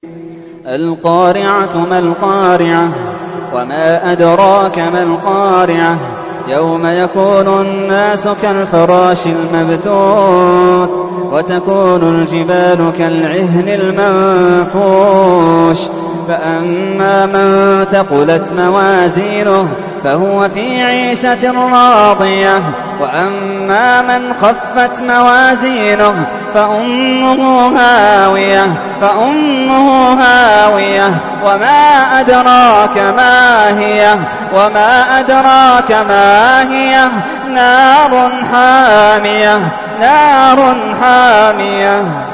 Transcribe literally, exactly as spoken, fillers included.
القارعة ما القارعة وما أدراك ما القارعة يوم يكون الناس كالفراش المبثوث وتكون الجبال كالعهن المنفوش فأما من ثقلت موازينه فهو في عيشة راضية وأما من خفت موازينه فأمه هاوية فأمه هاوية وما أدراك ما هي وما أدراك ما هي نار حامية نار حامية